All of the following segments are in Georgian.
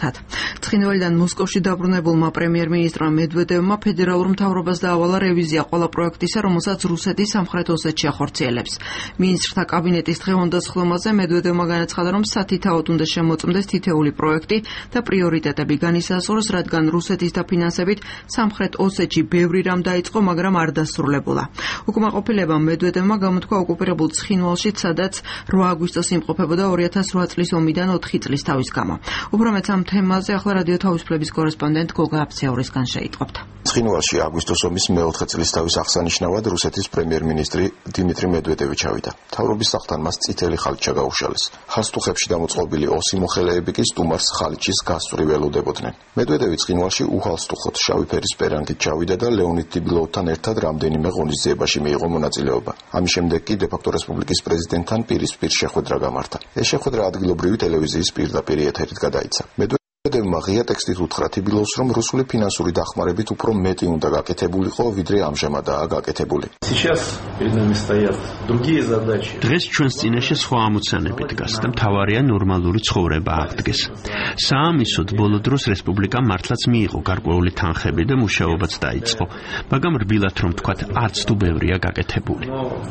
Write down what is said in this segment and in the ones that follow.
ერთად. ცხინვალიდან მოსკოვში დაბრუნებულმა პრემიერ-მინისტრმა მედვედევმა ფედერალურ მთავრობას დაავალა რევიზია ყველა პროექტისა, რომელსაც რუსეთი სამხრეთ ოსეთში ახორციელებს. მინისტრთა კაბინეტის დღევანდელ სხდომაზე მედვედევმა განაცხადა, რომ სათითაოდ უნდა შემოწმდეს თითეული პროექტი და პრიორიტეტები განისაზღვროს, რადგან რუსეთის დაფინანსებით სამხრეთ ოსეთში ბევრი რამ დაიწყო, მაგრამ არ დასრულებულა. უკმაყოფილებამ მედვედევმა გამოთქვა ოკუპირებულ ცხინვალში, სადაც 8 აგვისტოს იმყოფებოდა 2008 წლის ომიდან 4 წლის თავის გამო. უფრო მეც ამ თემაზე ახლა რადიო თავისუფლების კორესპონდენტ გოგა აფცეურისგან შეიტყობთ. ცხინვალში აგვისტოს ომის მე-4 წლის თავის აღსანიშნავად რუსეთის პრემიერ-მინისტრი დიმიტრი მედვედევი ჩავიდა. მთავრობის სახლთან მას წითელი ხალიჩა გაუშალეს. ხასტუხებში დამოწყობილი ოსი მოხელეები კი სტუმარს ხალიჩის გასწვრივ ელოდებოდნენ. მედვედევი ცხინვალში უხალსტუხოთ შავი ფერის პერანგით ჩავიდა და ლეონიდ ტიბილოვთან ერთად რამდენიმე ღონისძიებაში მიიღო მონაწილეობა. ამის შემდეგ კი დე-ფაქტო რესპუბლიკის პრეზიდენტთან პირისპირ შეხვედრა გამართა. ეს შეხვედრა ადგილობრივი ტელევიზიის პირდაპირ ეთერით გადაიცა. მედვედევმა ღია ტექსტით უთხრა ტიბილოვს, რომ რუსული ფინანსური დახმარებით უფრო მეტი უნდა გაკეთებულიყო, ვიდრე ამჟამადაა გაკეთებული. დღეს ჩვენს წინაშე სხვა ამოცანები დგას და მთავარია ნორმალური ცხოვრება აღდგეს. საამისოდ ბოლო დროს რესპუბლიკამ მართლაც მიიღო გარკვეული თანხები და მუშაობაც დაიწყო, მაგრამ რბილად რომ ვთქვათ, არც თუ ბევრია გაკეთებული.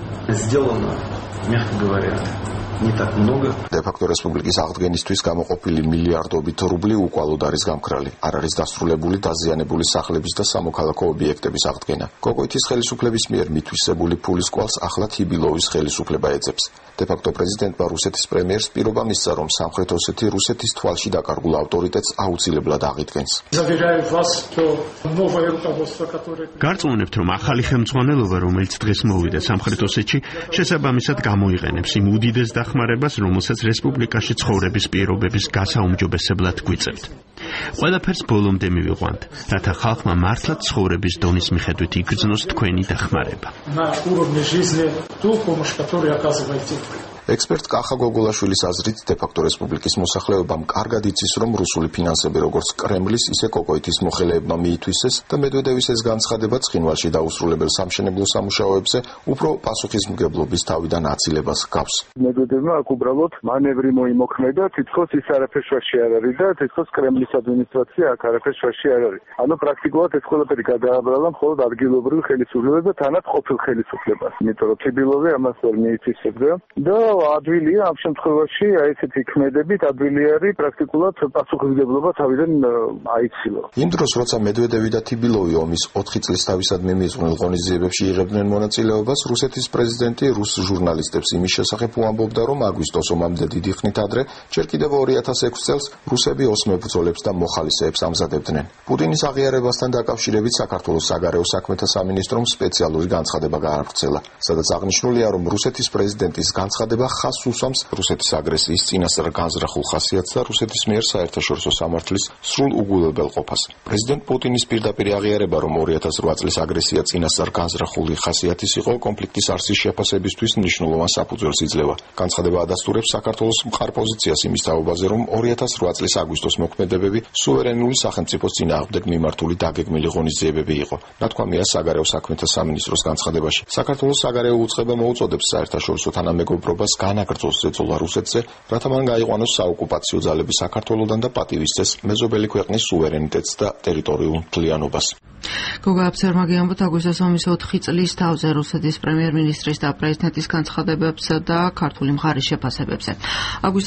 დე-ფაქტო რესპუბლიკის აღდგენისთვის გამოყოფილი მილიარდობით რუბლი უკვალოდ არის გამქრალი. არ არის დასრულებული დაზიანებული სახლების და სამოქალაქო ობიექტების აღდგენა. გოგოითის ხელისუფლების მიერ მითვისებული ფულის კვალს ახლა თიბილოვის ხელისუფლება ეძებს. დე-ფაქტო პრეზიდენტმა რუსეთის პრემიერს პირობა მისცა, რომ სამხრეთ ოსეთი რუსეთის თვალში დაკარგულ ავტორიტეტს აუცილებლად აღიდგენს. გარწმუნებთ, რომ ახალი ხელმძღვანელობა, რომელიც დღეს მოვიდა სამხრეთ ოსეთში, შესაბამისად გამოიყენებს იმ უდიდეს დახმარებას, რომელსაც რესპუბლიკაში ცხოვრების პირობების გასაუმჯობესებლად გვიწევთ. ყველაფერს ბოლომდე მივიყვანთ, რათა ხალხმა მართლაც ცხოვრების დონის მიხედვით იგრძნოს თქვენი დახმარება. ექსპერტ კახა გოგოლაშვილის აზრით, დე-ფაქტო რესპუბლიკის მოსახლეობამ კარგად იცის, რომ რუსული ფინანსები როგორც კრემლის, ისე კოკოითის მოხელეებმა მიითვისეს და მედვედევის ეს განცხადება ცხინვალში დაუსრულებელ სამშენებლო სამუშაოებზე უფრო პასუხისმგებლობის თავიდან აცილებას ჰგავს. მედვედევმა აქ უბრალოდ მანევრი მოიმოქმედა, თითქოს ის არაფერს შუაში არ არის და თითქოს კრემლის ადმინისტრაცია აქ არაფერს შუაში არ არის. ანუ პრაქტიკულად ეს ყველაფერი გადააბრალა მხოლოდ ადგილობრივ ხელისუფლებას და თანაც ყოფილ ხელისუფლებას. იმიტომ რომ თიბილოვი ამას ვერ მიითვისებდა და ადვილია ამ შემთხვევაში აი ესეთი ქმედებით ადვილი არის პრაქტიკულად პასუხისმგებლობა თავიდან აიცილა. იმ დროს, როცა მედვედევი და თიბილოვი ომის 4 წლის თავისადმი მიძღვნილ ღონისძიებებში იღებდნენ მონაწილეობას, რუსეთის პრეზიდენტი რუს ჟურნალისტებს იმის შესახებ უამბობდა, რომ აგვისტოს ომამდე დიდი ხნით ადრე, ჯერ კიდევ 2006 წელს რუსები ოსმებ ბრძოლებს და მოხალისეებს ამზადებდნენ. პუტინის აღიარებასთან დაკავშირებით საქართველოს საგარეო საქმეთა სამინისტრომ სპეციალური განცხადება გაავრცელა, სადაც აღნიშნულია, რომ რუსეთის პრეზიდენტის განცხადება ხაზს უსვამს რუსეთის აგრესიის წინასწარ განზრახულ ხასიათს და რუსეთის მიერ საერთაშორისო სამართლის სრულ უგულებელყოფას. პრეზიდენტ პუტინის პირდაპირ აღიარება, რომ 2008 წლის აგრესია წინასწარ განზრახული ხასიათის იყო, კონფლიქტის არსის შეფასებისთვის მნიშვნელოვან საფუძველს იძლევა. განცხადება ადასტურებს საქართველოს მყარ პოზიციას იმის თაობაზე, რომ 2008 წლის აგვისტოს მოქმედებები სუვერენული სახელმწიფოს წინააღმდეგ მიმართული დაგეგმილი ღონისძიებები იყო. ნათქვამია საგარეო საქმეთა სამინისტროს განცხადებაში. საქართველოს საგარეო უწყება მოუწოდებს საერთაშორისო თანამეგობრობას განაგრძოს ზეწოლა რუსეთზე, რათა მან გაიყვანოს საოკუპაციო ძალები საქართველოდან და პატივისცეს მეზობელი ქვეყნის სუვერენიტეტს და ტერიტორიულ მთლიანობას. გოგა აფცეურმა გიამბოთ აგვისტოს ომის 4 წლის თავზე რუსეთის პრემიერ-მინისტრის და პრეზიდენტის განცხადებებზე და ქართული მხარის შეფასებებზე.